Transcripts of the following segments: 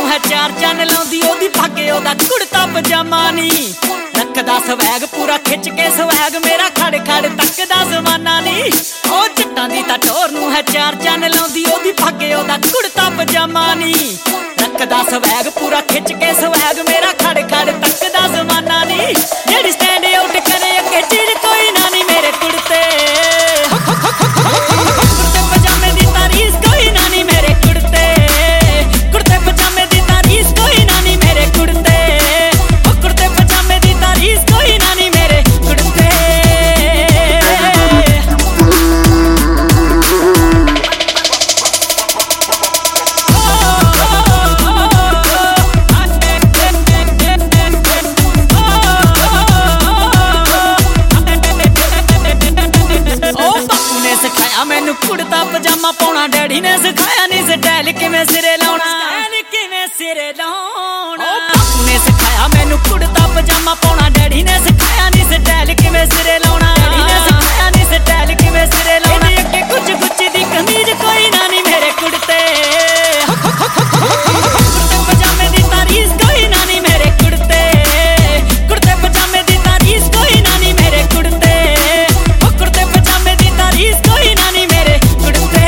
है चार चन लाउंदी ओदी भागे ओदा कुड़ता पजामा नी रखदा स्वैग पूरा खिच के स्वैग मेरा खड़ खड़ तकदा जमाना नी ओ जट्टां दी तां टोर नूं है चार चन लाउंदी ओदी भागे ओदा कुड़ता पजामा नी रखदा स्वैग पूरा खिच के स्वैग मेरा खड़ खड़ तकदा जमाना नी जेड़ी स्टैंड आउट करे अगे चीज कोई ना नी मेरे कुड़ते कुड़ते पजामे दी तारीफ कोई ना नी मेरे कुड़ते कुड़ते पजामे दी तारीफ कोई ना नी मेरे कुड़ते कुड़ते पजामे दी तारीफ कोई ना नी मेरे कुड़ते मैनू कुड़ता पजामा पाउणा डैडी ने सिखाया नी स्टाइल किवें सिरे लाउणा बापू ने सिखाया मैनू कुड़ता पजामा पाउणा डैडी ने सिखाया नी स्टाइल किवें सिरे लाउणा डैडी ने सिखाया नी स्टाइल किवें सिरे लाउणा अगे कुछ गुच्ची दी कमीज कोई ना नी मेरे कुड़ते कुड़ते पजामे दी तारीफ कोई ना नी मेरे कुड़ते कुड़ते पजामे दी तारीफ कोई ना नी मेरे कुड़ते कुड़ते पजामे दी तारीफ कोई ना नी मेरे कुड़ते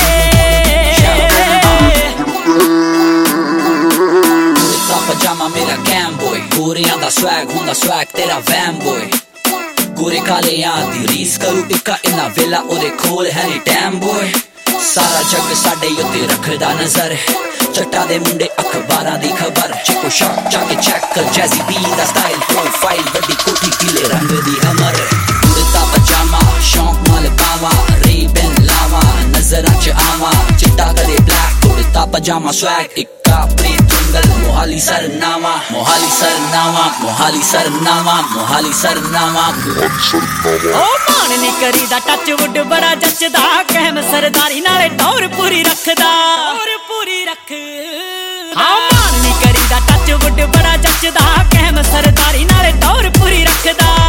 कुड़ता पजामा मेरा गैम बॉय गोरियां दा स्वैग हुंदा स्वैग तेरा वैम बॉय गोरे काले दी रीस करू इक्का इन्ना वेला ओदे खोल है नी टैम बॉय सारा जग साडे उत्ते रखदा नजर चट्टा दे मुंडे अखबारां दी खबर चिको शॉट जाके चेक कर जैज़ी बी दा स्टाइल प्रोफाइल बड़ी कोठी पीले रंग दी अमर कुड़ता पजामा शौक नाल पावा रीबन लावा नजरां च आवा चिट्टा करे ब्लैक कुड़ता पजामा स्वैग इक्का प्रीत मोहाली सरनामा मोहाली सरनामा मोहाली सरनामा मोहाली सरनामा ओ मान नी करीदा टच वुड बड़ा जचदा कहम सरदारी नाले टौर पूरी रखदा हाँ मान नी करीदा टच वुड बड़ा जचदा कहम सरदारी नाले टौर पूरी रखदा